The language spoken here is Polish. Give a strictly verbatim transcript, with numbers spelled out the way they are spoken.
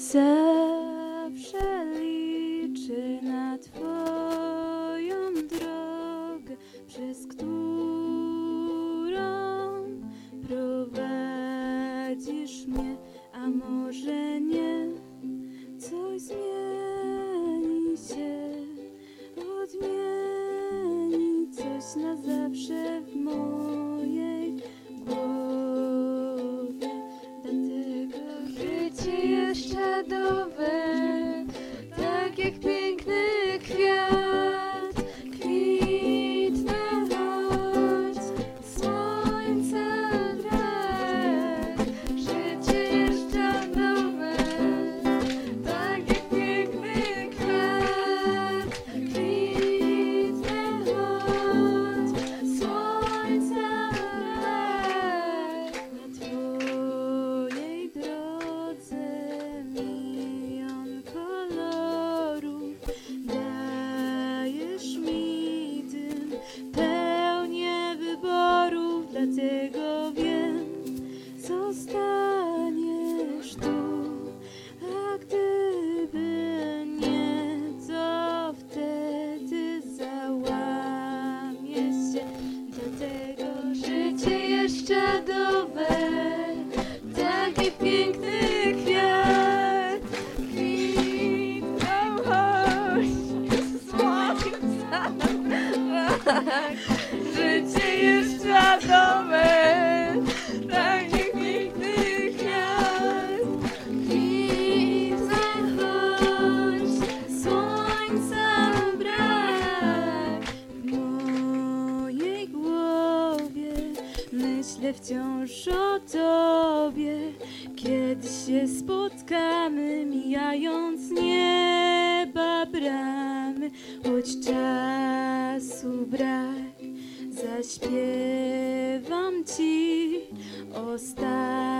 Zawsze liczę na Twoją drogę, przez którą prowadzisz mnie, a może nie, coś zmieni się, odmieni coś na zawsze w mojej głowie. Dlatego życie jest czadowe, tak jak piękny kwiat, kwitnę choć słońca brak. Życie jest czadowe, tak jak piękny kwiat, kwitnę choć słońca brak. Na Twojej drodze milion kolorów dajesz mi tym pełnię wyborów, dlatego wiem, zostaniesz tu, a gdyby nie, to wtedy załamie się. Dlatego życie jest czadowe, tak jak piękny kwiat, kwitną choć słońca brak. Życie jest czadowe, tak jak piękny kwiat, kwitną choć słońca brak. W mojej głowie myślę wciąż o Tobie, kiedy się spotkamy, mijając nieba bramy. Choć czasu brak, zaśpiewam Ci ostatni